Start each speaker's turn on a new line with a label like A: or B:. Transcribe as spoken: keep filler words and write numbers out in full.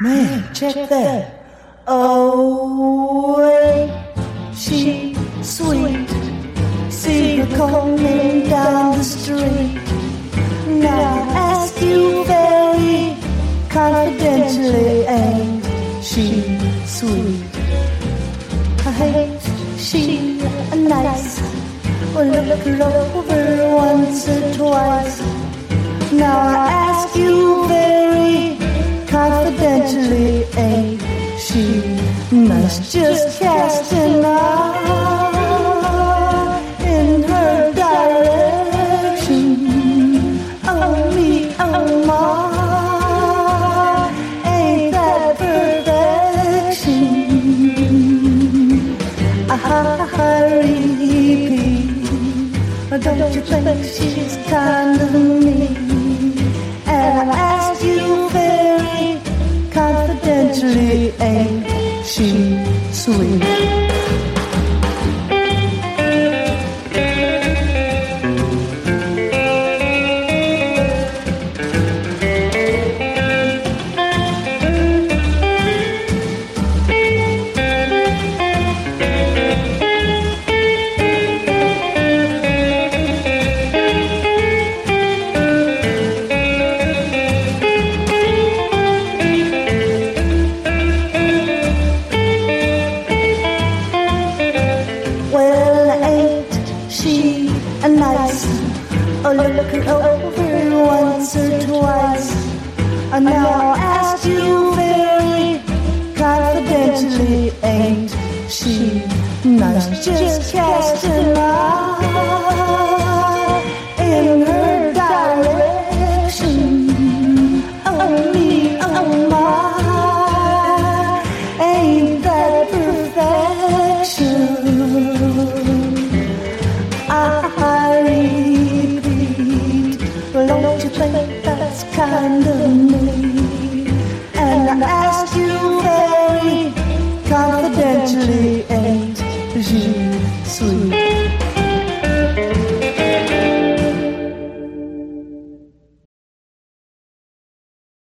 A: Man, check that. Oh, wait, she sweet. See her coming down the street. Now I ask you very confidentially, ain't she sweet? I hate she nice. Well, look her over once or twice. Now I ask you very confidentially, ain't she nice? Just cast an eye in her direction. Oh me, oh my, ain't that perfection? I repeat, don't you think she's kind of mean? And I ask you very confidentially, ain't she sweet? Nice. Oh, look her over once or twice. And now I ask you very confidentially, ain't she nice? Just cast an eye in her direction. Oh me, oh my, ain't that perfection? I repeat, well, don't you think that's kind of me? And I ask you very confidentially, ain't she sweet?